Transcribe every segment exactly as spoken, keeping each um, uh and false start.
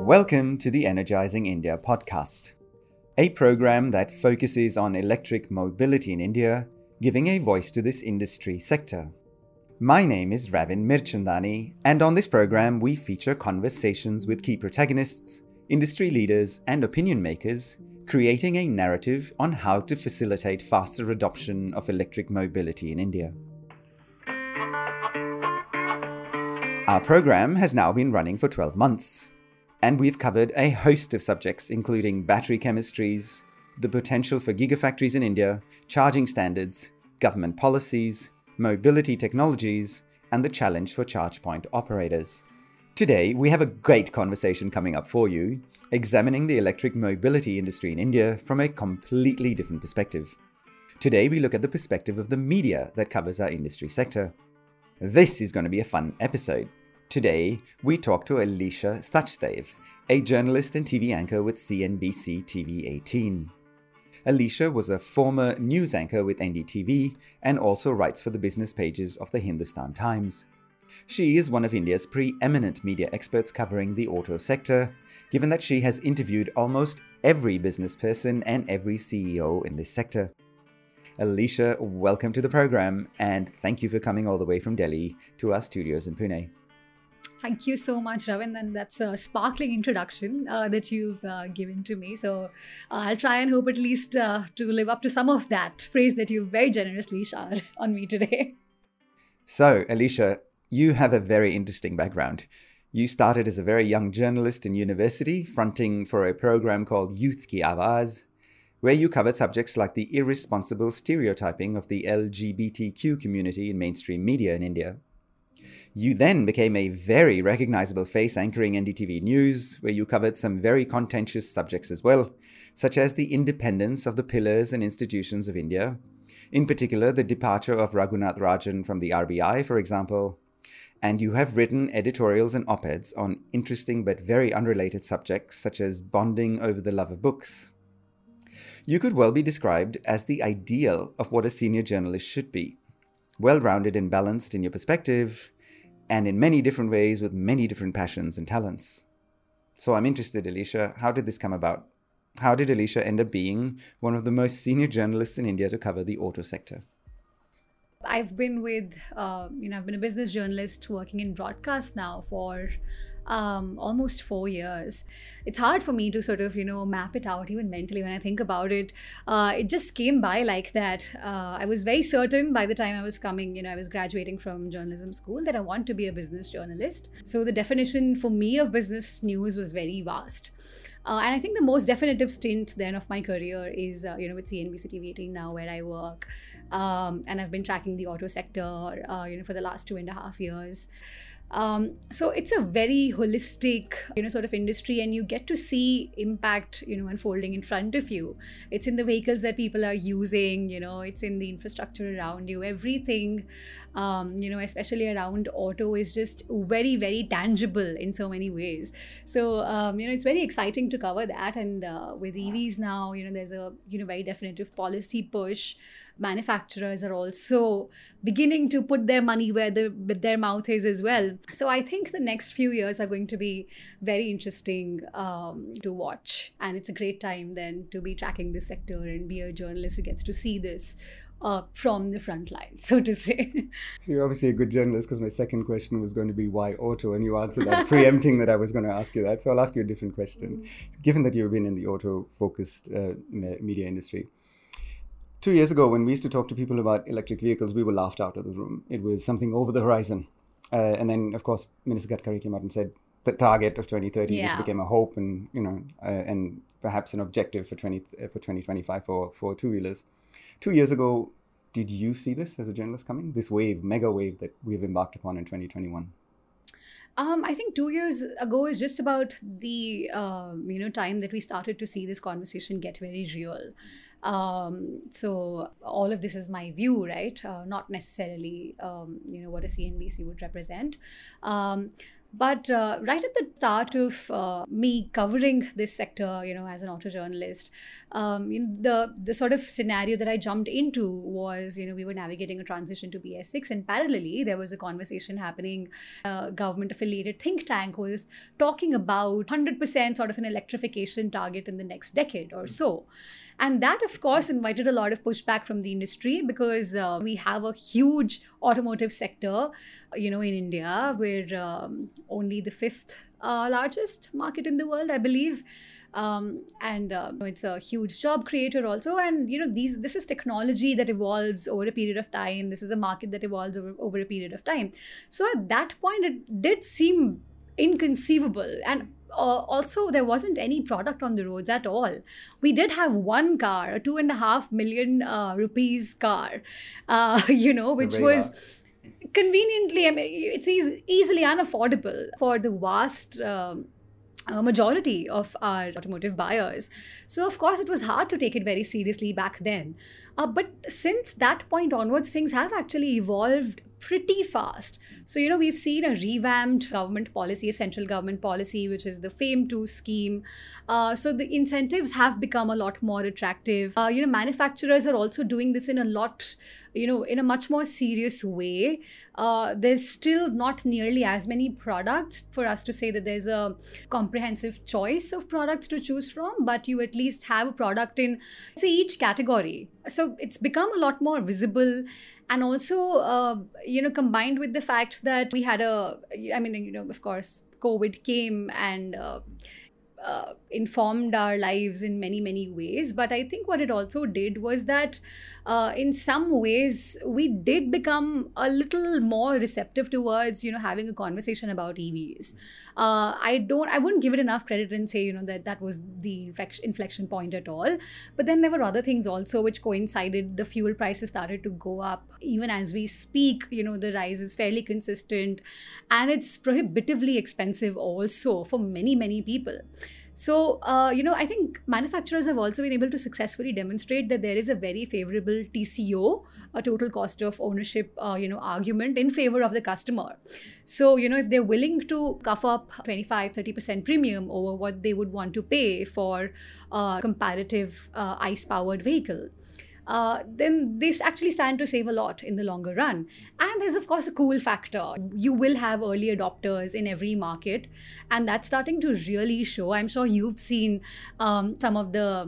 Welcome to the Energizing India podcast, a program that focuses on electric mobility in India, giving a voice to this industry sector. My name is Ravin Mirchandani, and on this program we feature conversations with key protagonists, industry leaders and opinion makers, creating a narrative on how to facilitate faster adoption of electric mobility in India. Our program has now been running for twelve months, and we've covered a host of subjects including battery chemistries, the potential for gigafactories in India, charging standards, government policies, mobility technologies, and the challenge for charge point operators. Today, we have a great conversation coming up for you, examining the electric mobility industry in India from a completely different perspective. Today, we look at the perspective of the media that covers our industry sector. This is going to be a fun episode. Today, we talk to Alisha Sachdev, a journalist and T V anchor with C N B C T V eighteen. Alisha was a former news anchor with N D T V and also writes for the business pages of the Hindustan Times. She is one of India's preeminent media experts covering the auto sector, given that she has interviewed almost every business person and every C E O in this sector. Alisha, welcome to the program, and thank you for coming all the way from Delhi to our studios in Pune. Thank you so much, Ravin, and that's a sparkling introduction uh, that you've uh, given to me. So uh, I'll try and hope at least uh, to live up to some of that praise that you've very generously showered on me today. So, Alisha, you have a very interesting background. You started as a very young journalist in university, fronting for a program called Youth Ki Awaaz, where you covered subjects like the irresponsible stereotyping of the L G B T Q community in mainstream media in India. You then became a very recognizable face anchoring N D T V News, where you covered some very contentious subjects as well, such as the independence of the pillars and institutions of India, in particular the departure of Raghunath Rajan from the R B I, for example, and you have written editorials and op-eds on interesting but very unrelated subjects such as bonding over the love of books. You could well be described as the ideal of what a senior journalist should be, well-rounded and balanced in your perspective, and in many different ways with many different passions and talents. So I'm interested, Alisha, how did this come about? How did Alisha end up being one of the most senior journalists in India to cover the auto sector? I've been with, uh, you know, I've been a business journalist working in broadcast now for um, almost four years. It's hard for me to sort of, you know, map it out even mentally when I think about it. Uh, it just came by like that. Uh, I was very certain by the time I was coming, you know, I was graduating from journalism school that I want to be a business journalist. So the definition for me of business news was very vast. Uh, and I think the most definitive stint then of my career is, uh, you know, with C N B C T V eighteen now, where I work. Um, and I've been tracking the auto sector, uh, you know, for the last two and a half years. Um, so it's a very holistic, you know, sort of industry, and you get to see impact, you know, unfolding in front of you. It's in the vehicles that people are using, you know, it's in the infrastructure around you. Everything, um, you know, especially around auto is just very, very tangible in so many ways. So, um, you know, it's very exciting to cover that. And uh, with E Vs now, you know, there's a, you know, very definitive policy push. Manufacturers are also beginning to put their money where the, their mouth is as well. So I think the next few years are going to be very interesting um, to watch. And it's a great time then to be tracking this sector and be a journalist who gets to see this uh, from the front line, so to say. So you're obviously a good journalist, because my second question was going to be why auto, and you answered that, preempting that I was going to ask you that. So I'll ask you a different question. Mm. Given that you've been in the auto-focused uh, media industry, Two years ago, when we used to talk to people about electric vehicles, we were laughed out of the room. It was something over the horizon. Uh, and then, of course, Minister Gadkari came out and said the target of twenty thirty yeah. just became a hope and, you know, uh, and perhaps an objective for twenty uh, for twenty twenty-five for, for two-wheelers. Two years ago, did you see this as a journalist coming? This wave, mega wave that we've embarked upon in twenty twenty-one? Um, I think two years ago is just about the, um, you know, time that we started to see this conversation get very real. Um, so all of this is my view, right? Uh, not necessarily, um, you know, what a C N B C would represent. Um, But uh, right at the start of uh, me covering this sector, you know, as an auto journalist, um, you know, the the sort of scenario that I jumped into was, you know, we were navigating a transition to B S six, and parallelly there was a conversation happening. A government-affiliated think tank was talking about one hundred percent sort of an electrification target in the next decade or so. And that, of course, invited a lot of pushback from the industry because uh, we have a huge automotive sector, you know, in India. We're um, only the fifth uh, largest market in the world, I believe. Um, and uh, it's a huge job creator also. And, you know, these this is technology that evolves over a period of time. This is a market that evolves over, over a period of time. So at that point, it did seem inconceivable. And Uh, also, there wasn't any product on the roads at all. We did have one car, a two and a half million uh, rupees car, uh, you know, which was conveniently, I mean, it's easy, easily unaffordable for the vast uh, uh, majority of our automotive buyers. So, of course, it was hard to take it very seriously back then. Uh, but since that point onwards, things have actually evolved pretty fast. So, you know, we've seen a revamped government policy, a central government policy, which is the FAME two scheme. Uh, so the incentives have become a lot more attractive. Uh, you know, manufacturers are also doing this in a lot, you know, in a much more serious way. Uh, there's still not nearly as many products for us to say that there's a comprehensive choice of products to choose from, but you at least have a product in, say, each category. So it's become a lot more visible. And also, uh, you know, combined with the fact that we had a, I mean, you know, of course, COVID came and uh, uh, informed our lives in many, many ways. But I think what it also did was that uh, in some ways, we did become a little more receptive towards, you know, having a conversation about E Vs. Uh, I don't, I wouldn't give it enough credit and say, you know, that that was the inflection point at all. But then there were other things also which coincided. The fuel prices started to go up. Even as we speak, you know, the rise is fairly consistent, and it's prohibitively expensive also for many, many people. So, uh, you know, I think manufacturers have also been able to successfully demonstrate that there is a very favorable T C O, a total cost of ownership, uh, you know, argument in favor of the customer. So, you know, if they're willing to cough up twenty-five, thirty percent premium over what they would want to pay for a comparative uh, ICE-powered vehicle, Uh, then this actually stand to save a lot in the longer run. And there's, of course, a cool factor. You will have early adopters in every market, and that's starting to really show. I'm sure you've seen um, some of the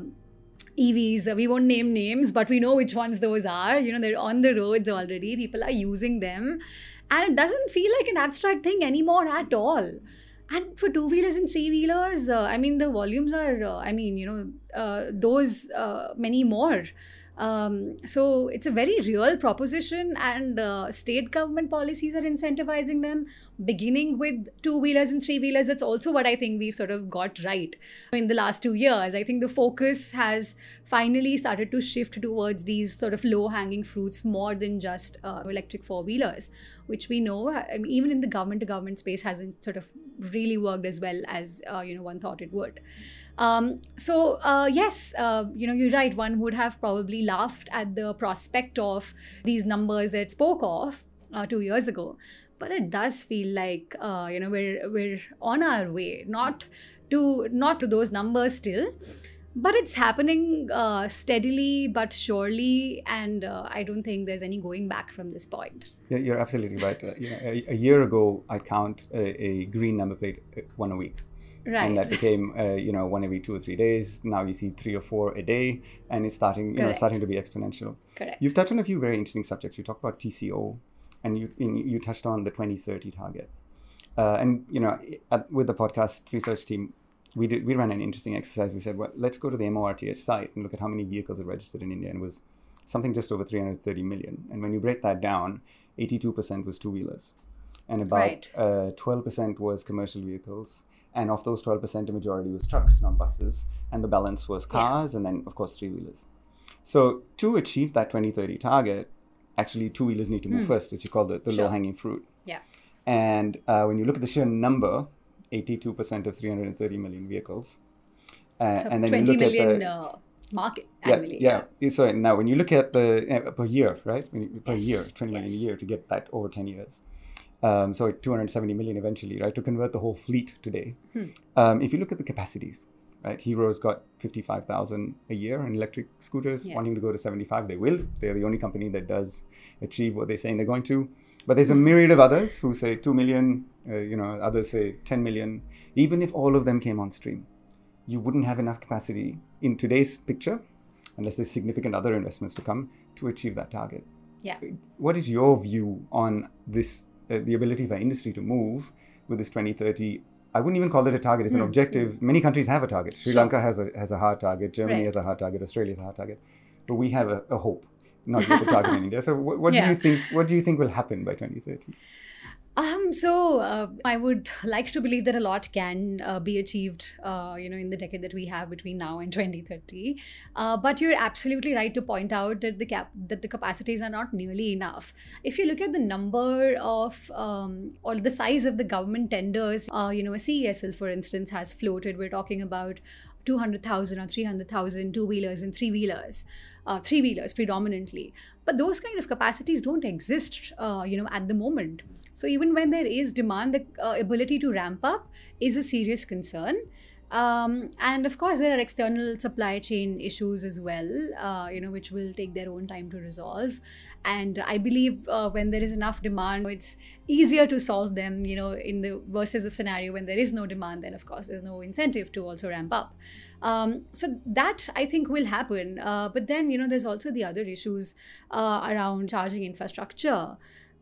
E Vs. We won't name names, but we know which ones those are. You know, they're on the roads already. People are using them. And it doesn't feel like an abstract thing anymore at all. And for two-wheelers and three-wheelers, uh, I mean, the volumes are, uh, I mean, you know, uh, those uh, many more. Um, so it's a very real proposition, and uh, state government policies are incentivizing them, beginning with two-wheelers and three-wheelers. That's also what I think we've sort of got right in the last two years. I think the focus has finally started to shift towards these sort of low-hanging fruits more than just uh, electric four-wheelers, which we know, I mean, even in the government-to-government space, hasn't sort of really worked as well as, uh, you know, one thought it would. Um, so, uh, yes, uh, you know, you're right. One would have probably laughed at the prospect of these numbers that spoke of uh, two years ago. But it does feel like, uh, you know, we're we're on our way, not to not to those numbers still, but it's happening uh, steadily but surely. And uh, I don't think there's any going back from this point. Yeah, you're absolutely right. Uh, you know, a, a year ago, I count a, a green number plate one a week. Right. And that became, uh, you know, one every two or three days. Now you see three or four a day, and it's starting, you Correct. know, starting to be exponential. Correct. You've touched on a few very interesting subjects. You talked about T C O, and you you touched on the twenty thirty target. Uh, and you know, at, with the podcast research team, we did we ran an interesting exercise. We said, well, let's go to the M O R T H site and look at how many vehicles are registered in India, and it was something just over three hundred thirty million. And when you break that down, eighty-two percent was two wheelers, and about Right. uh, twelve percent was commercial vehicles. And of those twelve percent, the majority was trucks, not buses. And the balance was cars, yeah. and then, of course, three-wheelers. So to achieve that twenty thirty target, actually, two-wheelers need to move mm. first, as you call it, the Sure. low-hanging fruit. Yeah. And uh, when you look at the sheer number, eighty-two percent of three hundred thirty million vehicles. Uh, So and then twenty you look million at the, uh, market yeah, annually. Yeah. yeah. So now when you look at the, uh, per year, right? When you, per Yes. year, twenty yes. million a year to get that over ten years. Um, so two hundred seventy million eventually, right, to convert the whole fleet today. Hmm. Um, if you look at the capacities, right, Hero's got fifty-five thousand a year in electric scooters, Yeah. wanting to go to seventy-five. They will. They're the only company that does achieve what they're saying they're going to. But there's a myriad of others who say two million, uh, you know, others say ten million. Even if all of them came on stream, you wouldn't have enough capacity in today's picture, unless there's significant other investments to come, to achieve that target. Yeah. What is your view on this, uh, the ability for industry to move with this twenty thirty? I wouldn't even call it a target. It's an Mm. objective. Many countries have a target. Sri Sure. Lanka has a has a hard target. Germany Right. has a hard target. Australia has a hard target. But we have a, a hope, not yet a target in India. So what, what Yeah. do you think? What do you think will happen by twenty thirty? Um, so uh, I would like to believe that a lot can uh, be achieved, uh, you know, in the decade that we have between now and twenty thirty. Uh, but you're absolutely right to point out that the cap that the capacities are not nearly enough. If you look at the number of um, or the size of the government tenders, uh, you know, a C E S L, for instance, has floated. We're talking about two hundred thousand or three hundred thousand two-wheelers and three-wheelers, uh, three-wheelers predominantly. But those kind of capacities don't exist, uh, you know, at the moment. So even when there is demand, the uh, ability to ramp up is a serious concern. Um, and of course, there are external supply chain issues as well, uh, you know, which will take their own time to resolve. And I believe uh, when there is enough demand, it's easier to solve them, you know, in the versus the scenario when there is no demand, then of course there's no incentive to also ramp up. Um, so that I think will happen. Uh, but then, you know, there's also the other issues uh, around charging infrastructure.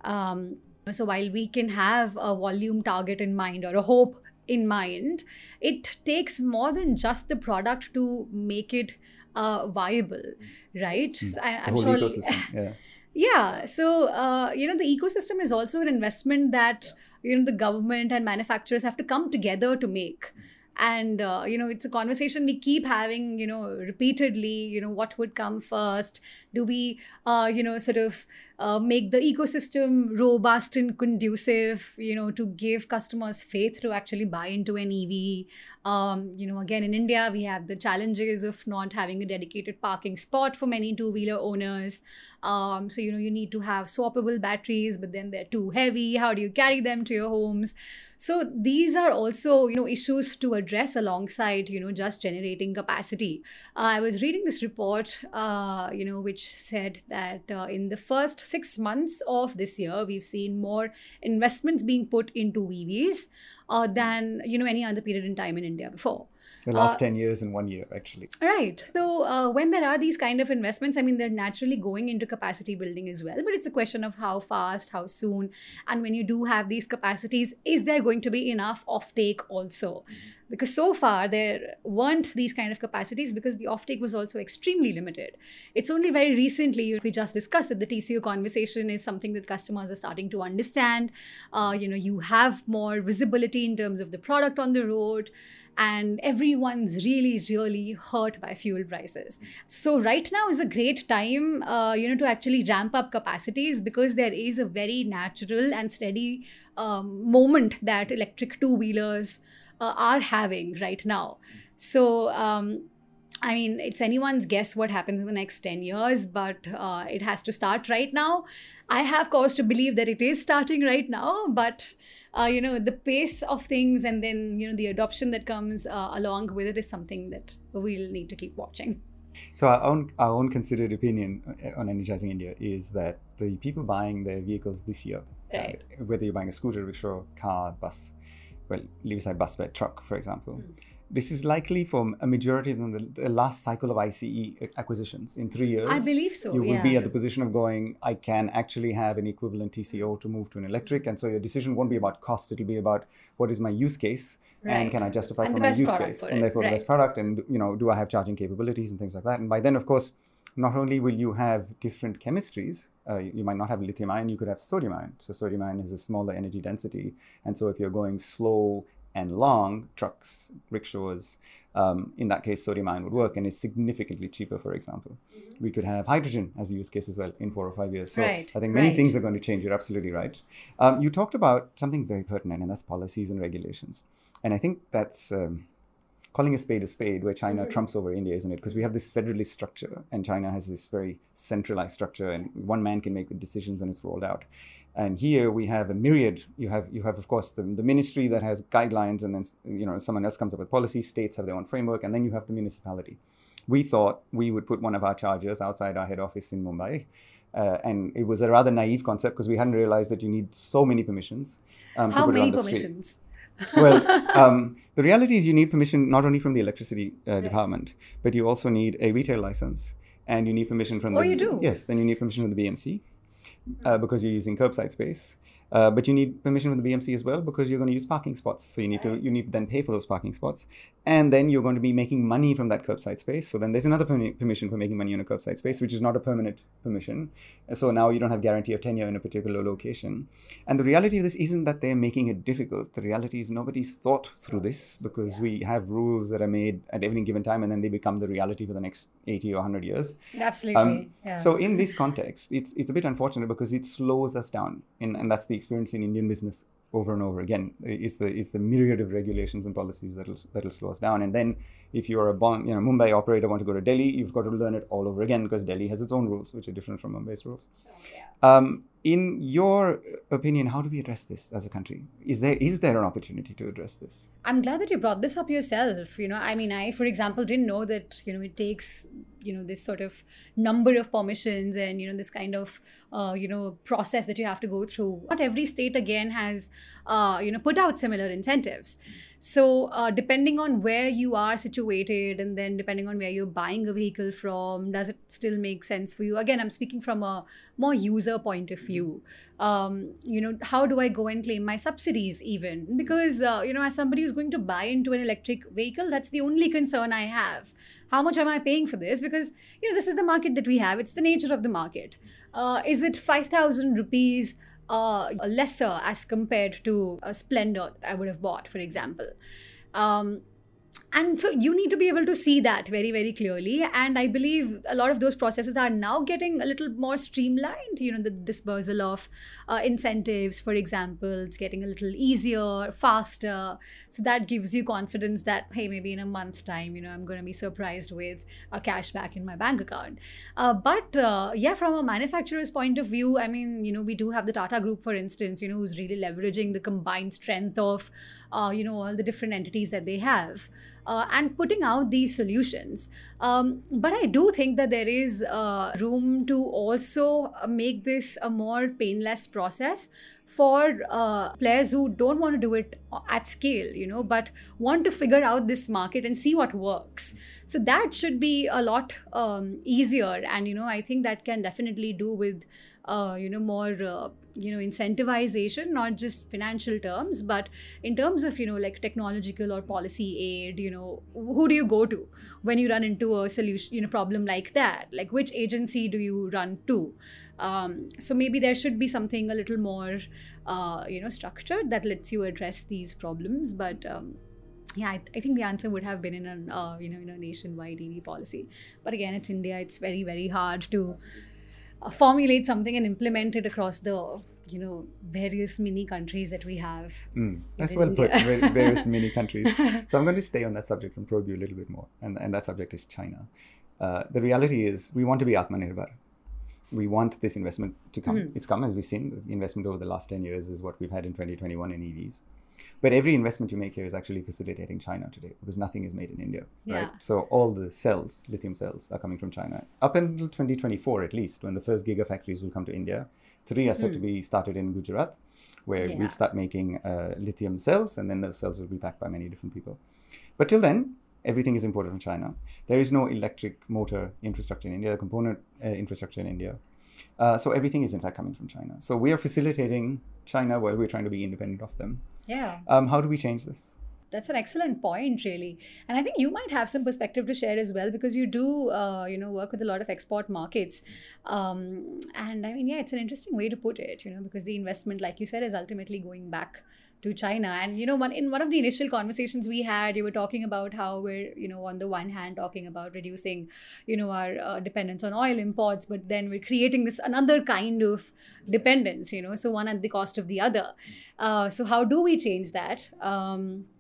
Um, so while we can have a volume target in mind or a hope in mind, it takes more than just the product to make it uh, viable, right? So I, The I'm whole sure. ecosystem. Yeah. Yeah. So, uh, you know, the ecosystem is also an investment that, you know, the government and manufacturers have to come together to make. And, uh, you know, it's a conversation we keep having, you know, repeatedly, you know, what would come first? Do we, uh, you know, sort of uh, make the ecosystem robust and conducive, you know, to give customers faith to actually buy into an E V? Um, you know, again, in India, we have the challenges of not having a dedicated parking spot for many two-wheeler owners. Um, so, you know, you need to have swappable batteries, but then they're too heavy. How do you carry them to your homes? So these are also, you know, issues to address alongside, you know, just generating capacity. Uh, I was reading this report, uh, you know, which said that uh, in the first six months of this year, we've seen more investments being put into E Vs uh, than, you know, any other period in time in India before. The last Uh, ten years in one year, actually. Right. So uh, when there are these kind of investments, I mean, they're naturally going into capacity building as well. But it's a question of how fast, how soon. And when you do have these capacities, is there going to be enough offtake also? Because so far there weren't these kind of capacities because the offtake was also extremely limited. It's only very recently, we just discussed it, the T C O conversation is something that customers are starting to understand. Uh, you know, you have more visibility in terms of the product on the road. And everyone's really, really hurt by fuel prices. So right now is a great time, uh, you know, to actually ramp up capacities because there is a very natural and steady um, moment that electric two-wheelers uh, are having right now. So, um, I mean, it's anyone's guess what happens in the next ten years, but uh, it has to start right now. I have cause to believe that it is starting right now, but Uh, you know, the pace of things and then, you know, the adoption that comes uh, along with it is something that we'll need to keep watching. So our own our own considered opinion on Energizing India is that the people buying their vehicles this year, Right. uh, whether you're buying a scooter, rickshaw, car, bus, well, leave aside bus, but truck, for example, mm. this is likely for a majority of them the, the last cycle of I C E acquisitions in three years. I believe so. You will yeah. be at the position of going, I can actually have an equivalent T C O to move to an electric, and so your decision won't be about cost; it'll be about what is my use case. Right. And can I justify and for the my best use product case, for and it. therefore right. the best product, and you know, do I have charging capabilities and things like that? And by then, of course, not only will you have different chemistries, uh, you, you might not have lithium ion, you could have sodium ion. So sodium ion is a smaller energy density, and so if you're going slow and long, trucks, rickshaws, um, in that case, sodium ion would work, and it's significantly cheaper. For example, mm-hmm. we could have hydrogen as a use case as well in four or five years. So right. I think many right. things are going to change. You're absolutely right. Um, you talked about something very pertinent, and that's policies and regulations. And I think that's um, calling a spade a spade, where China mm-hmm. trumps over India, isn't it? Because we have this federalist structure, and China has this very centralized structure, and one man can make the decisions, and it's rolled out. And here we have a myriad. You have, you have of course, the, the ministry that has guidelines, and then you know someone else comes up with policy. States have their own framework, and then you have the municipality. We thought we would put one of our chargers outside our head office in Mumbai. Uh, and it was a rather naive concept because we hadn't realized that you need so many permissions. Um, How to put many it on the permissions? well, um, the reality is you need permission not only from the electricity uh, right. department, but you also need a retail license, and you need permission from oh, the... you do? Yes, then you need permission from the B M C uh, because you're using curbside space. Uh, but you need permission from the B M C as well because you're going to use parking spots. So you need right. to you need to then pay for those parking spots. And then you're going to be making money from that curbside space. So then there's another per- permission for making money on a curbside space, which is not a permanent permission. And so now you don't have guarantee of tenure in a particular location. And the reality of this isn't that they're making it difficult. The reality is nobody's thought through this because yeah. we have rules that are made at any given time and then they become the reality for the next eighty or one hundred years. Absolutely. Um, yeah. So in this context, it's it's a bit unfortunate because it slows us down. In, and that's the experience in Indian business over and over again. It's the it's the myriad of regulations and policies that'll that'll slow us down. And then if you're a bond, you know, Mumbai operator want to go to Delhi, you've got to learn it all over again because Delhi has its own rules, which are different from Mumbai's rules. Sure, yeah. Um, in your opinion, how do we address this as a country? Is there is there an opportunity to address this? I'm glad that you brought this up yourself. You know, I mean, I, for example, didn't know that, you know, it takes, you know, this sort of number of permissions and, you know, this kind of, uh, you know, process that you have to go through. Not every state, again, has, uh, you know, put out similar incentives. So uh, depending on where you are situated and then depending on where you're buying a vehicle from, does it still make sense for you? Again, I'm speaking from a more user point of view. Um, you know, how do I go and claim my subsidies even? Because, uh, you know, as somebody who's going to buy into an electric vehicle, that's the only concern I have. How much am I paying for this? Because, you know, this is the market that we have. It's the nature of the market. Uh, is it five thousand rupees Uh, lesser as compared to a Splendor that I would have bought, for example? Um, and so you need to be able to see that very, very clearly. And I believe a lot of those processes are now getting a little more streamlined. You know, the dispersal of uh, incentives, for example, it's getting a little easier, faster. So that gives you confidence that, hey, maybe in a month's time, you know, I'm going to be surprised with a cash back in my bank account. Uh, but uh, yeah, from a manufacturer's point of view, I mean, you know, we do have the Tata Group, for instance, you know, who's really leveraging the combined strength of, uh, you know, all the different entities that they have. Uh, and putting out these solutions. Um, but I do think that there is uh, room to also make this a more painless process for uh, players who don't want to do it at scale, you know, but want to figure out this market and see what works. So that should be a lot um, easier. And, you know, I think that can definitely do with, uh, you know, more, uh, you know, incentivization, not just financial terms, but in terms of, you know, like technological or policy aid, you know, who do you go to when you run into a solution, you know, problem like that? Like which agency do you run to? Um, so maybe there should be something a little more, uh, you know, structured that lets you address these problems. But um, yeah, I, I think the answer would have been in a, uh, you know, in a nationwide E V policy. But again, it's India. It's very, very hard to uh, formulate something and implement it across the, you know, various mini countries that we have. Mm, that's well India. put, various mini countries. So I'm going to stay on that subject and probe you a little bit more. And, and that subject is China. Uh, the reality is we want to be Atmanirbhar. We want this investment to come. Mm. It's come, as we've seen. The investment over the last ten years is what we've had in twenty twenty-one in E Vs. But every investment you make here is actually facilitating China today because nothing is made in India, yeah. right? So all the cells, lithium cells, are coming from China. Up until twenty twenty-four, at least, when the first gigafactories will come to India, three are said mm. to be started in Gujarat, where yeah. we'll start making uh, lithium cells, and then those cells will be packed by many different people. But till then, everything is imported from China. There is no electric motor infrastructure in India, component uh, infrastructure in India. Uh, so everything is in fact coming from China. So we are facilitating China while we're trying to be independent of them. Yeah. Um, how do we change this? That's an excellent point, really. And I think you might have some perspective to share as well, because you do, uh, you know, work with a lot of export markets. Um, and I mean, yeah, it's an interesting way to put it, you know, because the investment, like you said, is ultimately going back to China. And, you know, one, in one of the initial conversations we had, you were talking about how we're, you know, on the one hand talking about reducing, you know, our uh, dependence on oil imports, but then we're creating this another kind of dependence, you know, so one at the cost of the other. Uh, so how do we change that? Um,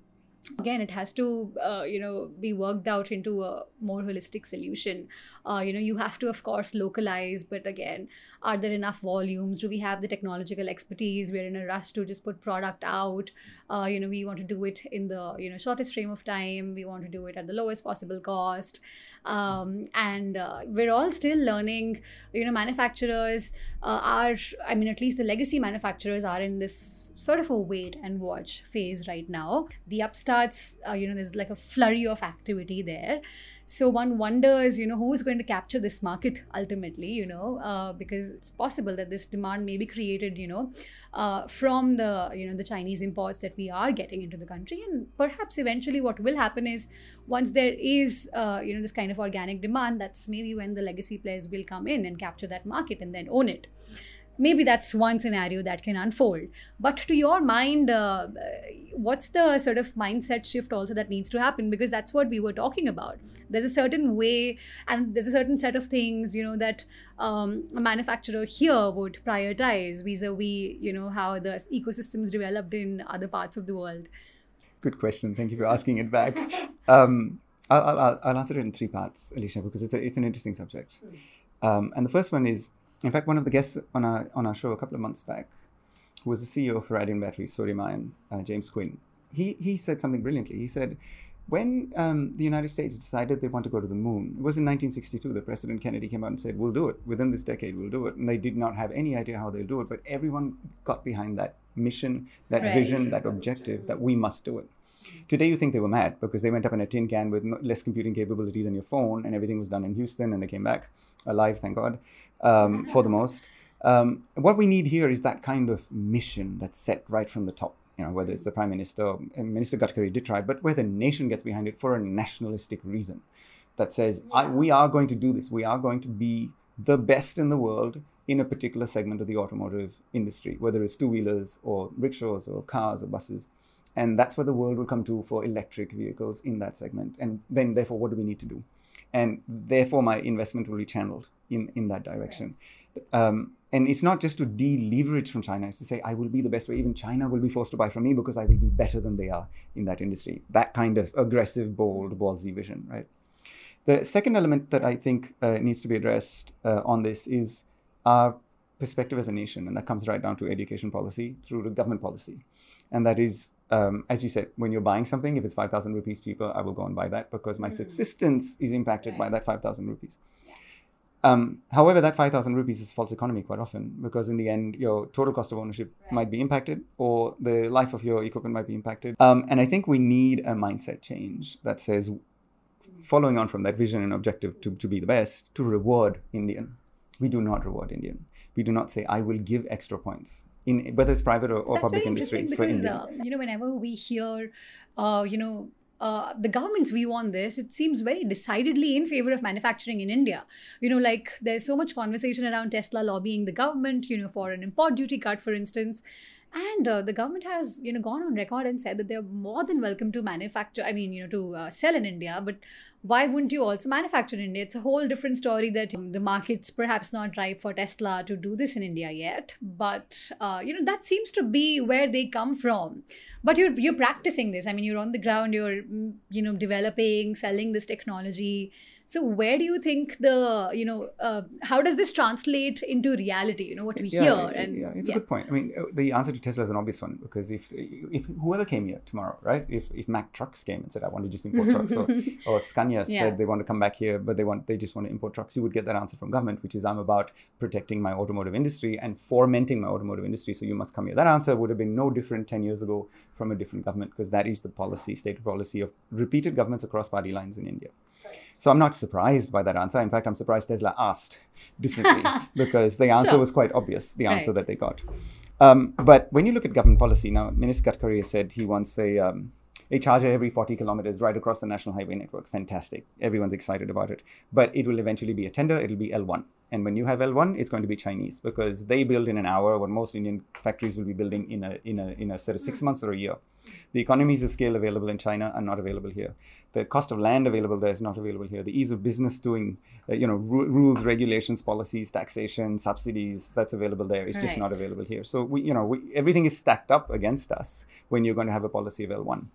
Again, it has to, uh, you know, be worked out into a more holistic solution. Uh, you know, you have to, of course, localize, but again, are there enough volumes? Do we have the technological expertise? We're in a rush to just put product out. Uh, you know, we want to do it in the, you know, shortest frame of time. We want to do it at the lowest possible cost. Um, and uh, we're all still learning. You know, manufacturers uh, are, I mean, at least the legacy manufacturers are in this sort of a wait and watch phase right now. The upstarts, uh, you know, there's like a flurry of activity there. So one wonders, you know, who's going to capture this market ultimately, you know, uh, because it's possible that this demand may be created, you know, uh, from the, you know, the Chinese imports that we are getting into the country. And perhaps eventually what will happen is once there is, uh, you know, this kind of organic demand, that's maybe when the legacy players will come in and capture that market and then own it. Maybe that's one scenario that can unfold. But to your mind, uh, what's the sort of mindset shift also that needs to happen? Because that's what we were talking about. There's a certain way and there's a certain set of things, you know, that um, a manufacturer here would prioritize vis-a-vis, you know, how the ecosystems developed in other parts of the world. Good question. Thank you for asking it back. Um, I'll, I'll, I'll answer it in three parts, Alicia, because it's, a, it's an interesting subject. Um, and the first one is, in fact, one of the guests on our on our show a couple of months back, who was the C E O of Radian Batteries, sodium ion, uh, James Quinn, he he said something brilliantly. He said, when um, the United States decided they want to go to the moon, it was in nineteen sixty-two that President Kennedy came out and said, we'll do it. Within this decade, we'll do it. And they did not have any idea how they'll do it, but everyone got behind that mission, that right. vision, that objective, that we must do it. Today, you think they were mad because they went up in a tin can with less computing capability than your phone, and everything was done in Houston, and they came back alive, thank God, um, for the most. Um, what we need here is that kind of mission that's set right from the top, you know, whether it's the Prime Minister, and Minister Gadkari did try, but where the nation gets behind it for a nationalistic reason that says, yeah. I, we are going to do this. We are going to be the best in the world in a particular segment of the automotive industry, whether it's two-wheelers or rickshaws or cars or buses. And that's where the world will come to for electric vehicles in that segment. And then, therefore, what do we need to do? And therefore, my investment will be channeled in, in that direction. Right. Um, and it's not just to deleverage from China. It's to say, I will be the best way. Even China will be forced to buy from me because I will be better than they are in that industry. That kind of aggressive, bold, ballsy vision, right? The second element that I think uh, needs to be addressed uh, on this is our perspective as a nation. And that comes right down to education policy through the government policy. And that is, um, as you said, when you're buying something, if it's five thousand rupees cheaper, I will go and buy that because my mm-hmm. subsistence is impacted right. by that five thousand rupees. Yeah. Um, however, that five thousand rupees is false economy quite often because in the end, your total cost of ownership right. might be impacted or the life of your equipment might be impacted. Um, and I think we need a mindset change that says, following on from that vision and objective to, to be the best, to reward Indian. We do not reward Indian. We do not say, I will give extra points. In, whether it's private or, or public industry. That's very interesting because, uh, you know, whenever we hear, uh, you know, uh, the government's view on this, it seems very decidedly in favor of manufacturing in India. You know, like there's so much conversation around Tesla lobbying the government, you know, for an import duty cut, for instance. And uh, the government has, you know, gone on record and said that they're more than welcome to manufacture, I mean, you know, to uh, sell in India. But why wouldn't you also manufacture in India? It's a whole different story that um, the market's perhaps not ripe for Tesla to do this in India yet. But, uh, you know, that seems to be where they come from. But you're, you're practicing this. I mean, you're on the ground, you're, you know, developing, selling this technology. So where do you think the, you know, uh, how does this translate into reality? You know, what we yeah, hear. Yeah, and yeah, it's yeah. a good point. I mean, the answer to Tesla is an obvious one because if if whoever came here tomorrow, right? If if Mack Trucks came and said, I want to just import trucks, or, or Scania yeah. said they want to come back here, but they want they just want to import trucks, you would get that answer from government, which is I'm about protecting my automotive industry and fomenting my automotive industry. So you must come here. That answer would have been no different ten years ago from a different government because that is the policy, stated policy of repeated governments across party lines in India. So I'm not surprised by that answer. In fact, I'm surprised Tesla asked differently because the answer sure. was quite obvious, the answer right. that they got. Um, but when you look at government policy, now, Minister Gadkari said he wants a, um, a charger every forty kilometers right across the national highway network. Fantastic. Everyone's excited about it. But it will eventually be a tender. It'll be L one. And when you have L one, it's going to be Chinese because they build in an hour what most Indian factories will be building in a in a in a set of six months or a year. The economies of scale available in China are not available here. The cost of land available there is not available here. The ease of business doing, uh, you know, ru- rules, regulations, policies, taxation, subsidies, that's available there. It's right. just not available here. So we, you know, we, everything is stacked up against us when you're going to have a policy of L one.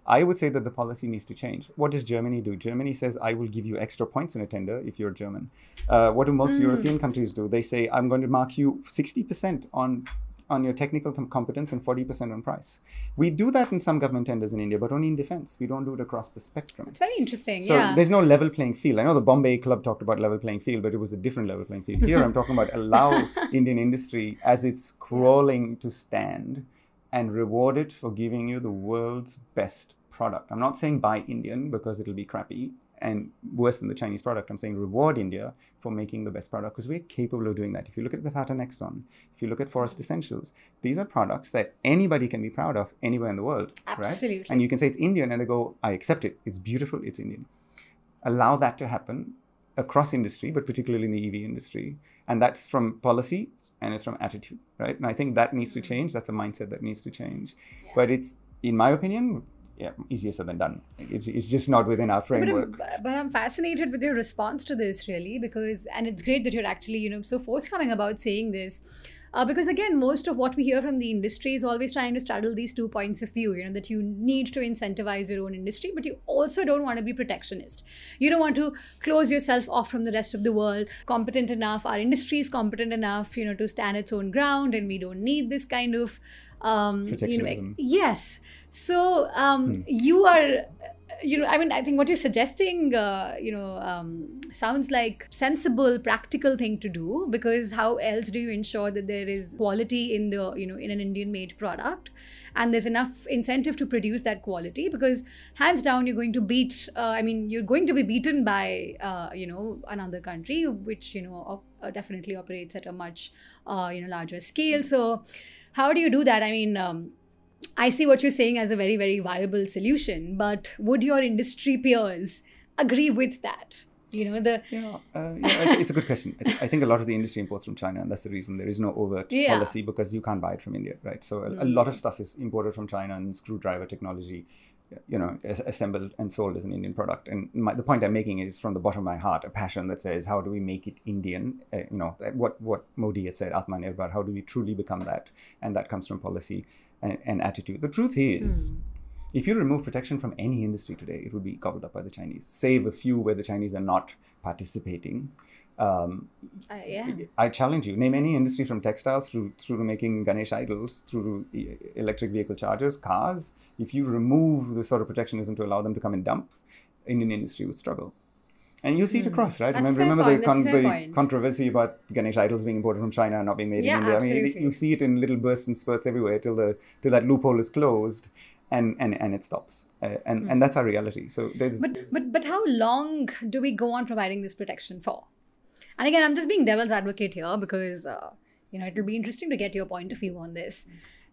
I would say that the policy needs to change. What does Germany do? Germany says, I will give you extra points in a tender if you're German. Uh, what do most mm. European countries do? They say, I'm going to mark you sixty percent on on your technical com- competence and forty percent on price. We do that in some government tenders in India, but only in defense. We don't do it across the spectrum. It's very interesting, so yeah. there's no level playing field. I know the Bombay Club talked about level playing field, but it was a different level playing field. Here I'm talking about allow Indian industry as it's crawling to stand and reward it for giving you the world's best product. I'm not saying buy Indian because it'll be crappy and worse than the Chinese product. I'm saying reward India for making the best product because we're capable of doing that. If you look at the Tata Nexon, if you look at Forest Essentials, these are products that anybody can be proud of anywhere in the world. Absolutely. Right? And you can say it's Indian and they go, I accept it. It's beautiful. It's Indian. Allow that to happen across industry, but particularly in the E V industry. And that's from policy and it's from attitude, right? And I think that needs to change. That's a mindset that needs to change. Yeah. But it's, in my opinion, yeah, easier said than done. It's, it's just not within our framework. But I'm, but I'm fascinated with your response to this, really, because, and it's great that you're actually, you know, so forthcoming about saying this. Uh, because again, most of what we hear from the industry is always trying to straddle these two points of view, you know, that you need to incentivize your own industry, but you also don't want to be protectionist. You don't want to close yourself off from the rest of the world. Competent enough, our industry is competent enough, you know, to stand its own ground, and we don't need this kind of, um, you know, yes. So um, hmm. you are, you know, I mean, I think what you're suggesting, uh, you know, um, sounds like sensible, practical thing to do, because how else do you ensure that there is quality in the, you know, in an Indian-made product, and there's enough incentive to produce that quality? Because hands down, you're going to beat. Uh, I mean, you're going to be beaten by, uh, you know, another country which, you know, op- uh, definitely operates at a much, uh, you know, larger scale. So, how do you do that? I mean. Um, I see what you're saying as a very, very viable solution, but would your industry peers agree with that? You know, the... Yeah, uh, yeah it's, it's a good question. I, th- I think a lot of the industry imports from China, and that's the reason there is no overt yeah. policy, because you can't buy it from India, right? So a, mm. a lot of stuff is imported from China, and screwdriver technology, you know, assembled and sold as an Indian product. And my, the point I'm making is from the bottom of my heart, a passion that says, how do we make it Indian? Uh, you know, what, what Modi had said, Atmanirbhar, how do we truly become that? And that comes from policy and, and attitude. The truth is, mm. if you remove protection from any industry today, it would be gobbled up by the Chinese, save a few where the Chinese are not participating. Um, uh, yeah. I challenge you, name any industry from textiles through through to making Ganesh idols, through to electric vehicle chargers, cars. If you remove the sort of protectionism to allow them to come and dump, Indian industry would struggle. And you see it across, right? That's remember remember the, con- the point. controversy about Ganesh idols being imported from China and not being made yeah, in India. Absolutely. I mean, you see it in little bursts and spurts everywhere till the till that loophole is closed, and and, and it stops. Uh, and mm. and that's our reality. So there's but but but how long do we go on providing this protection for? And again, I'm just being devil's advocate here because uh, you know, it'll be interesting to get your point of view on this.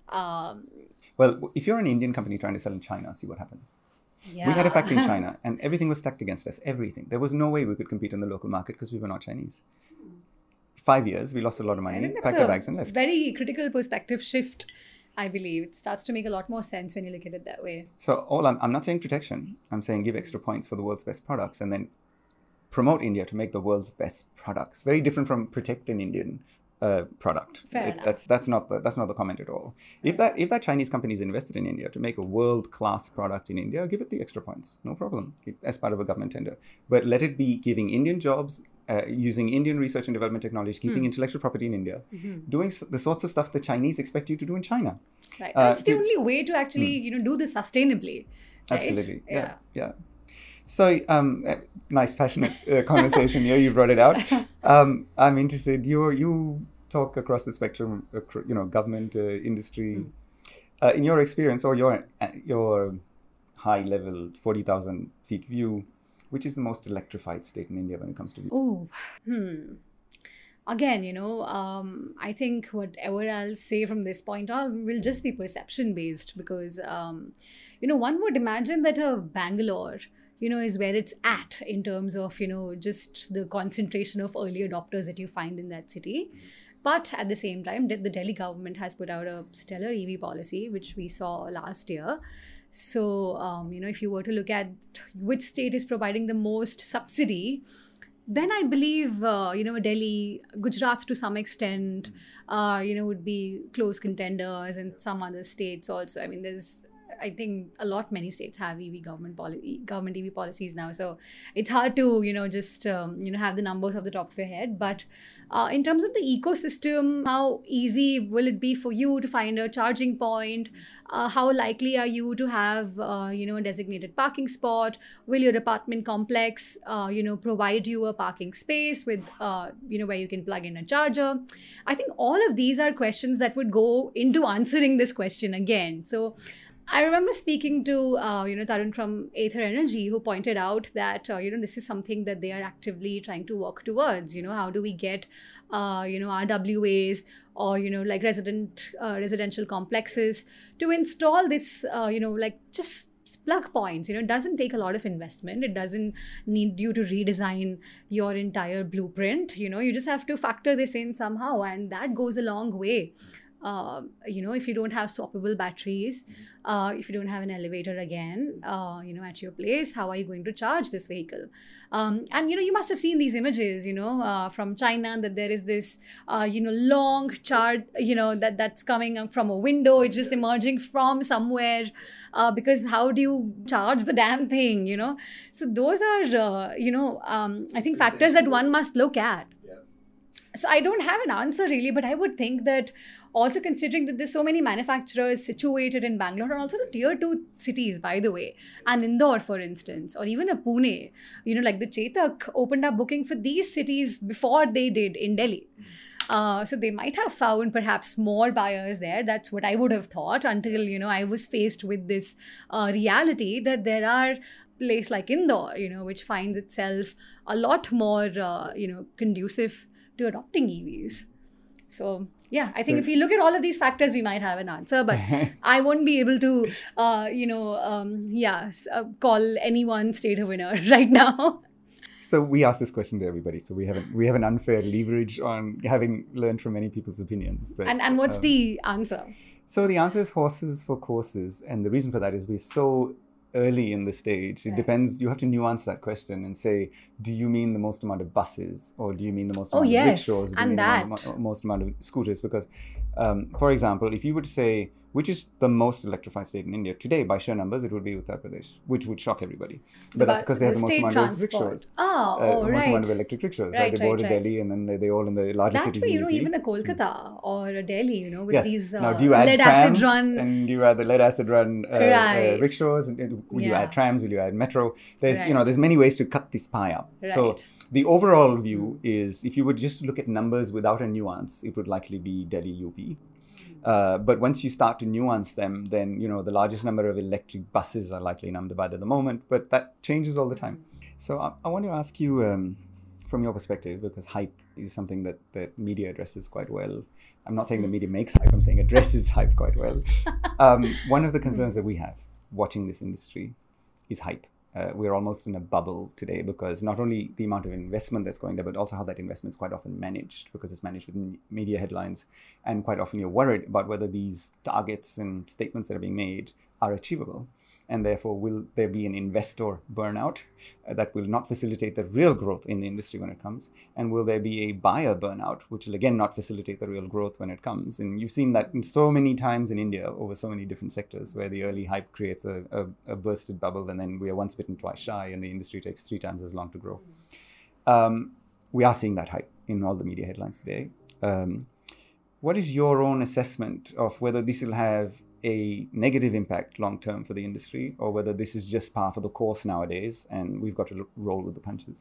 Um, well, if you're an Indian company trying to sell in China, see what happens. Yeah. We had a factory in China and everything was stacked against us, everything. There was no way we could compete in the local market because we were not Chinese. Five years, we lost a lot of money, packed our bags and left. Very critical perspective shift, I believe. It starts to make a lot more sense when you look at it that way. So all I'm, I'm not saying protection. I'm saying give extra points for the world's best products and then promote India to make the world's best products. Very different from protect an Indian uh, product. Fair it's, that's that's not the that's not the comment at all. If that if that Chinese company is invested in India to make a world class product in India, give it the extra points, no problem, as part of a government tender. But let it be giving Indian jobs, uh, using Indian research and development technology, keeping hmm. intellectual property in India, mm-hmm. doing the sorts of stuff the Chinese expect you to do in China. Right, uh, that's the to, only way to actually hmm. you know do this sustainably. Right? Absolutely, yeah, yeah. yeah. So, um, nice, passionate uh, conversation here. You brought it out. Um, I'm interested. You you talk across the spectrum, you know, government, uh, industry. Mm. Uh, in your experience, or your your high level, forty thousand feet view, which is the most electrified state in India when it comes to? Oh, hmm. Again, you know, um, I think whatever I'll say from this point on will just be perception based because, um, you know, one would imagine that a Bangalore, you know, is where it's at in terms of, you know, just the concentration of early adopters that you find in that city. But at the same time, the Delhi government has put out a stellar E V policy, which we saw last year. So, um, you know, if you were to look at which state is providing the most subsidy, then I believe, uh, you know, Delhi, Gujarat to some extent, uh, you know, would be close contenders, and some other states also. I mean, there's I think a lot, many states have E V government policy, government E V policies now. So it's hard to, you know, just, um, you know, have the numbers off the top of your head. But uh, in terms of the ecosystem, how easy will it be for you to find a charging point? Uh, how likely are you to have, uh, you know, a designated parking spot? Will your apartment complex, uh, you know, provide you a parking space with, uh, you know, where you can plug in a charger? I think all of these are questions that would go into answering this question again. So I remember speaking to, uh, you know, Tarun from Aether Energy, who pointed out that, uh, you know, this is something that they are actively trying to work towards. You know, how do we get, uh, you know, R W As or, you know, like resident uh, residential complexes to install this, uh, you know, like just plug points. You know, it doesn't take a lot of investment. It doesn't need you to redesign your entire blueprint. You know, you just have to factor this in somehow, and that goes a long way. Uh, you know, if you don't have swappable batteries, uh, if you don't have an elevator again, uh, you know, at your place, how are you going to charge this vehicle? Um, and, you know, you must have seen these images, you know, uh, from China, that there is this, uh, you know, long charge, you know, that that's coming from a window. It's just emerging from somewhere, uh, because how do you charge the damn thing, you know? So those are, uh, you know, um, I think factors that one must look at. So I don't have an answer really, but I would think that also considering that there's so many manufacturers situated in Bangalore and also the tier two cities, by the way, and Indore, for instance, or even a Pune, you know, like the Chetak opened up booking for these cities before they did in Delhi. Uh, so they might have found perhaps more buyers there. That's what I would have thought until, you know, I was faced with this uh, reality that there are place like Indore, you know, which finds itself a lot more, uh, you know, conducive to adopting E Vs. So yeah, I think so, if you look at all of these factors, we might have an answer, but I won't be able to, uh, you know, um, yeah, uh, call anyone state a winner right now. So we ask this question to everybody. So we have an, we have an unfair leverage on having learned from many people's opinions. But, and and what's um, the answer? So the answer is horses for courses, and the reason for that is we're so early in the stage. It right. depends. You have to nuance that question and say, do you mean the most amount of buses, or do you mean the most oh, amount yes. of rickshaws? Do you and mean that. the most, most amount of scooters? Because, um, for example, if you would say, which is the most electrified state in India today, by sheer numbers, it would be Uttar Pradesh, which would shock everybody. But the that's because they have the most amount transport. of rickshaws. Oh, uh, oh the most right. amount of electric rickshaws. Right, right? They right, go to right. Delhi, and then they, they all in the larger that cities way, you in know, U P. even a Kolkata mm. or a Delhi, you know, with yes. these uh, now, do you add lead trams acid run. And do you add the lead acid run uh, right. uh, rickshaws? And will yeah. you add trams? Will you add metro? There's, right. you know, there's many ways to cut this pie up. Right. So the overall view is, if you would just look at numbers without a nuance, it would likely be Delhi, U P. Uh, but once you start to nuance them, then, you know, the largest number of electric buses are likely in Ahmedabad at the moment, but that changes all the time. So I, I want to ask you, um, from your perspective, because hype is something that the media addresses quite well. I'm not saying the media makes hype, I'm saying addresses hype quite well. Um, one of the concerns that we have watching this industry is hype. Uh, we're almost in a bubble today, because not only the amount of investment that's going there, but also how that investment is quite often managed, because it's managed with media headlines. And quite often you're worried about whether these targets and statements that are being made are achievable. And therefore, will there be an investor burnout uh, that will not facilitate the real growth in the industry when it comes? And will there be a buyer burnout, which will again not facilitate the real growth when it comes? And you've seen that in so many times in India over so many different sectors, where the early hype creates a, a, a bursted bubble, and then we are once bitten, twice shy, and the industry takes three times as long to grow. Um, we are seeing that hype in all the media headlines today. Um, what is your own assessment of whether this will have a negative impact long term for the industry, or whether this is just par for the course nowadays and we've got to roll with the punches?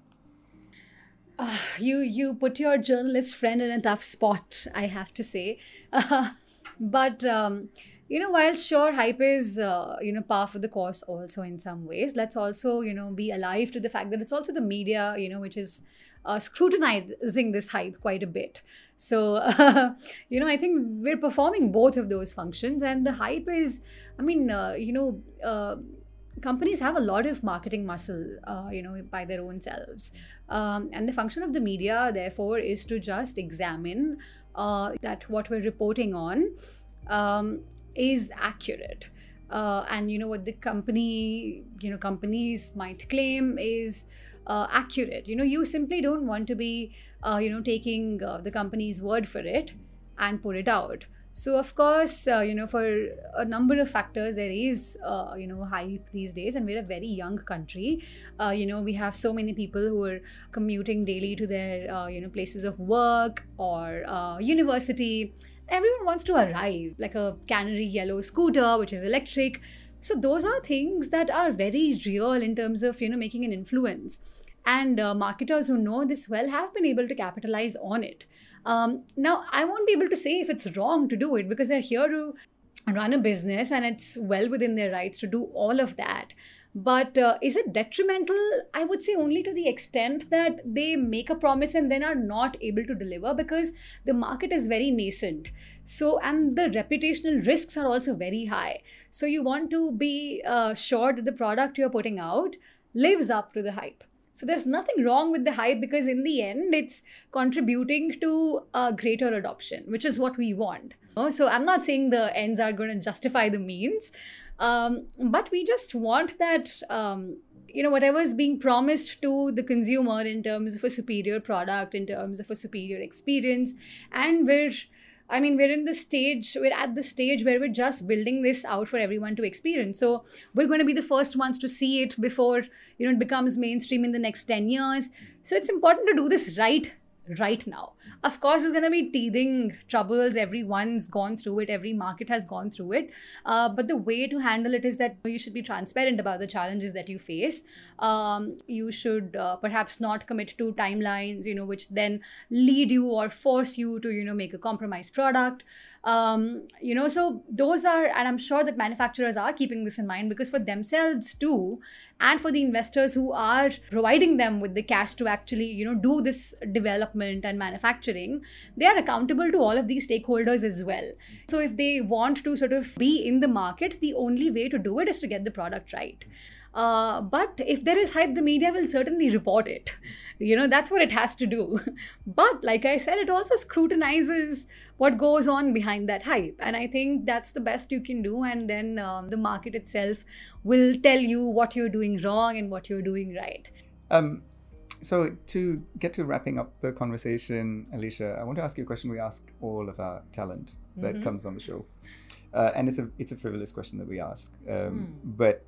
Uh, you you put your journalist friend in a tough spot, I have to say. Uh, but um, you know, while sure hype is uh, you know par for the course also in some ways, let's also, you know, be alive to the fact that it's also the media, you know, which is uh, scrutinizing this hype quite a bit. So, uh, you know, I think we're performing both of those functions, and the hype is, I mean, uh, you know, uh, companies have a lot of marketing muscle, uh, you know, by their own selves. Um, and the function of the media, therefore, is to just examine uh, that what we're reporting on um, is accurate. Uh, and, you know, what the company, you know, companies might claim is Uh, accurate. You know, you simply don't want to be, uh, you know, taking uh, the company's word for it and put it out. So of course, uh, you know, for a number of factors, there is, uh, you know, hype these days, and we're a very young country. Uh, you know, we have so many people who are commuting daily to their, uh, you know, places of work or uh, university. Everyone wants to arrive, like a canary yellow scooter, which is electric. So those are things that are very real in terms of, you know, making an influence. And uh, marketers who know this well have been able to capitalize on it. Um, now, I won't be able to say if it's wrong to do it because they're here to run a business and it's well within their rights to do all of that. But uh, is it detrimental? I would say only to the extent that they make a promise and then are not able to deliver because the market is very nascent. So, and the reputational risks are also very high. So you want to be uh, sure that the product you're putting out lives up to the hype. So there's nothing wrong with the hype because in the end, it's contributing to a greater adoption, which is what we want. So I'm not saying the ends are going to justify the means, um, but we just want that, um, you know, whatever is being promised to the consumer in terms of a superior product, in terms of a superior experience, and we're I mean, we're in the stage, we're at the stage where we're just building this out for everyone to experience. So we're going to be the first ones to see it before, you know, it becomes mainstream in the next ten years. So it's important to do this right, right now. Of course, there's going to be teething troubles. Everyone's gone through it. Every market has gone through it. Uh, but the way to handle it is that you should be transparent about the challenges that you face. Um, you should uh, perhaps not commit to timelines, you know, which then lead you or force you to, you know, make a compromised product. Um, you know, so those are, and I'm sure that manufacturers are keeping this in mind because for themselves too, and for the investors who are providing them with the cash to actually, you know, do this development and manufacturing, they are accountable to all of these stakeholders as well. So if they want to sort of be in the market, the only way to do it is to get the product right. Uh, but if there is hype, the media will certainly report it. You know, that's what it has to do. But like I said, it also scrutinizes what goes on behind that hype. And I think that's the best you can do. And then um, the market itself will tell you what you're doing wrong and what you're doing right. Um, so to get to wrapping up the conversation, Alicia, I want to ask you a question we ask all of our talent that mm-hmm. comes on the show. Uh, and it's a it's a frivolous question that we ask. Um, mm. But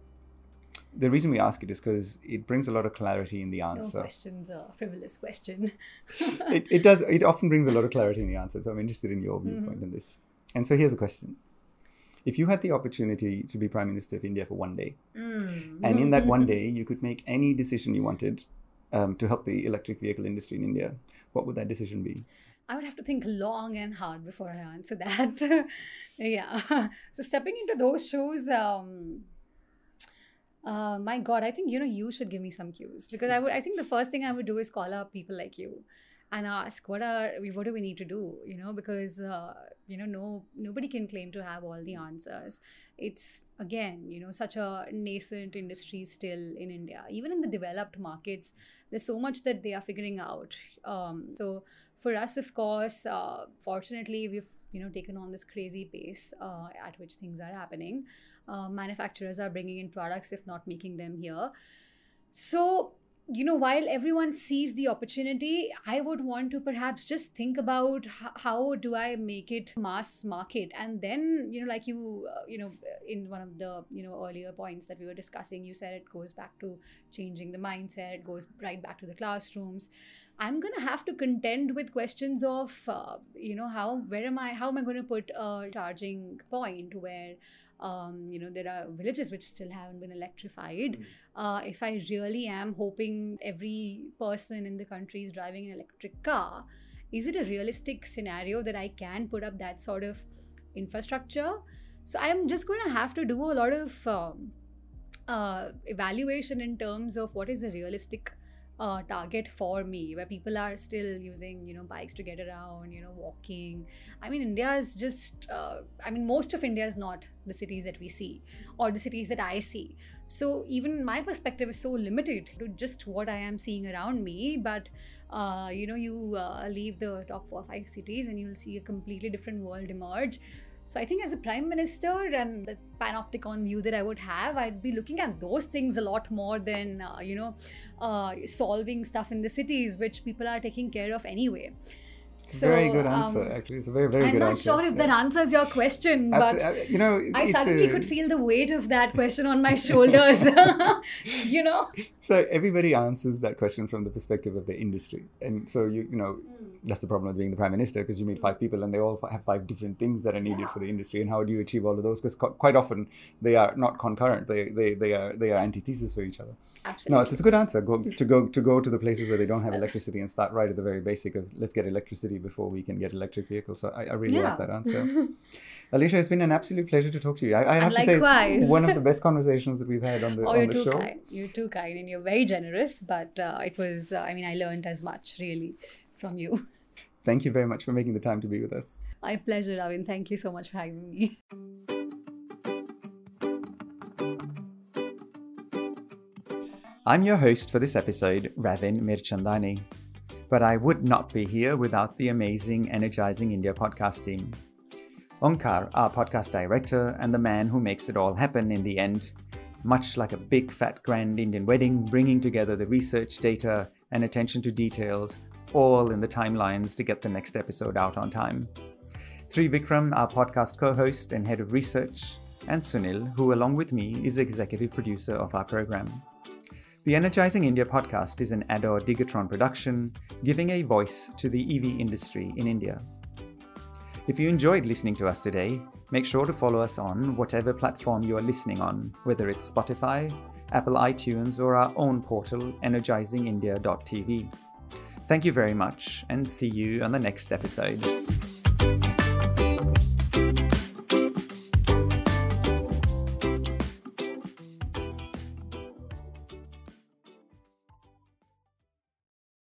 the reason we ask it is because it brings a lot of clarity in the answer. No question's a frivolous question. it, it does. It often brings a lot of clarity in the answer. So I'm interested in your viewpoint mm-hmm. on this. And so here's a question. If you had the opportunity to be Prime Minister of India for one day, mm. and in that one day you could make any decision you wanted um, to help the electric vehicle industry in India, what would that decision be? I would have to think long and hard before I answer that. Yeah. So stepping into those shoes... Um, Uh, my God, I think, you know, you should give me some cues because I would, I think the first thing I would do is call up people like you and ask, what are, what do we need to do? You know, because, uh, you know, no, nobody can claim to have all the answers. It's, again, you know, such a nascent industry still in India. Even in the developed markets, there's so much that they are figuring out. Um, so for us, of course, uh, fortunately, we've you know, taken on this crazy pace uh, at which things are happening. Uh, manufacturers are bringing in products, if not making them here. So, you know, while everyone sees the opportunity, I would want to perhaps just think about h- how do I make it mass market? And then, you know, like you, uh, you know, in one of the, you know, earlier points that we were discussing, you said it goes back to changing the mindset, it goes right back to the classrooms. I'm going to have to contend with questions of, uh, you know, how, where am I, how am I going to put a charging point where, um, you know, there are villages which still haven't been electrified. Mm. Uh, if I really am hoping every person in the country is driving an electric car, is it a realistic scenario that I can put up that sort of infrastructure? So I'm just going to have to do a lot of um, uh, evaluation in terms of what is a realistic Uh, target for me, where people are still using, you know, bikes to get around, you know, walking. I mean, India is just, uh, I mean, most of India is not the cities that we see or the cities that I see. So even my perspective is so limited to just what I am seeing around me. But, uh, you know, you uh, leave the top four or five cities and you'll see a completely different world emerge. So I think as a Prime Minister and the panopticon view that I would have, I'd be looking at those things a lot more than, uh, you know, uh, solving stuff in the cities, which people are taking care of anyway. It's a So, very good answer, um, actually. It's a very, very I'm good not answer. sure if Yeah. that answers your question, but Absolutely. You know, I it's suddenly a- could feel the weight of that question on my shoulders. You know? So everybody answers that question from the perspective of the industry, and so you you know Hmm. that's the problem with being the prime minister, because you meet five people and they all have five different things that are needed Yeah. for the industry, and how do you achieve all of those? Because quite often they are not concurrent; they they they are they are antithesis for each other. Absolutely. No, it's, it's a good answer. Go to go to go to the places where they don't have electricity and start right at the very basic of let's get electricity before we can get electric vehicles. So I, I really Yeah. like that answer. Alicia, it's been an absolute pleasure to talk to you. I, I have And to say likewise. it's one of the best conversations that we've had on the Oh, on you're the too show. kind. You're too kind, and you're very generous. But uh, it was, uh, I mean, I learned as much really from you. Thank you very much for making the time to be with us. My pleasure, Ravin. Thank you so much for having me. I'm your host for this episode, Ravin Mirchandani. But I would not be here without the amazing Energizing India podcast team. Onkar, our podcast director, and the man who makes it all happen in the end, much like a big fat grand Indian wedding, bringing together the research, data, and attention to details, all in the timelines to get the next episode out on time. Trivikram, our podcast co-host and head of research, and Sunil, who along with me is executive producer of our program. The Energizing India podcast is an Ador Digatron production, giving a voice to the E V industry in India. If you enjoyed listening to us today, make sure to follow us on whatever platform you are listening on, whether it's Spotify, Apple iTunes, or our own portal, energizing india dot t v. Thank you very much, and see you on the next episode.